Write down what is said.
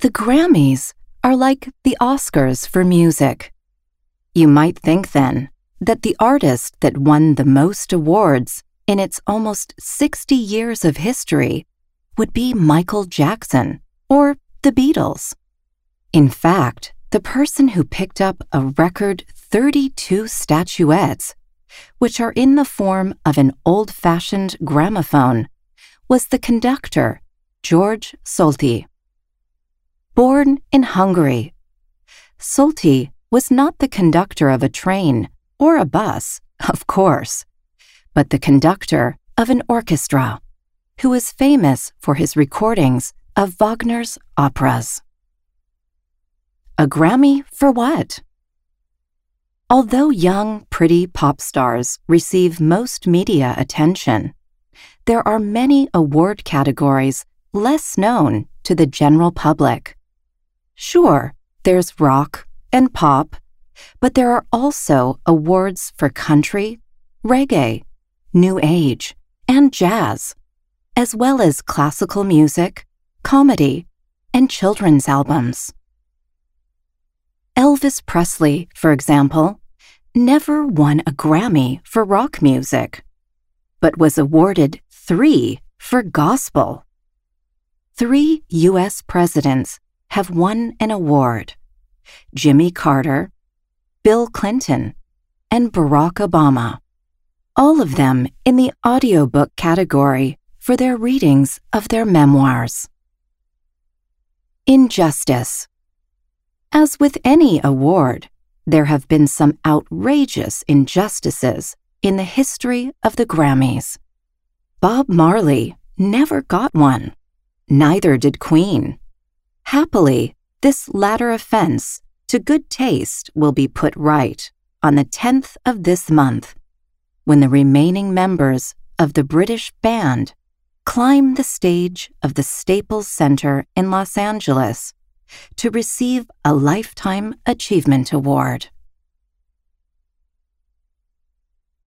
The Grammys are like the Oscars for music. You might think then that the artist that won the most awards in its almost 60 years of history would be Michael Jackson or the Beatles. In fact, the person who picked up a record 32 statuettes, which are in the form of an old-fashioned gramophone, was the conductor, George Solti. Born in Hungary, Solti was not the conductor of a train or a bus, of course, but the conductor of an orchestra, who is famous for his recordings of Wagner's operas. A Grammy for what? Although young, pretty pop stars receive most media attention, there are many award categories less known to the general public. Sure, there's rock and pop, but there are also awards for country, reggae, new age, and jazz, as well as classical music, comedy, and children's albums. Elvis Presley, for example, never won a Grammy for rock music, but was awarded 3 for gospel. 3 U.S. presidents have won an award: Jimmy Carter, Bill Clinton, and Barack Obama, all of them in the audiobook category for their readings of their memoirs. Injustice. As with any award, there have been some outrageous injustices in the history of the Grammys. Bob Marley never got one. Neither did Queen. Happily, this latter offense to good taste will be put right on the 10th of this month, when the remaining members of the British band climb the stage of the Staples Center in Los Angeles to receive a Lifetime Achievement Award.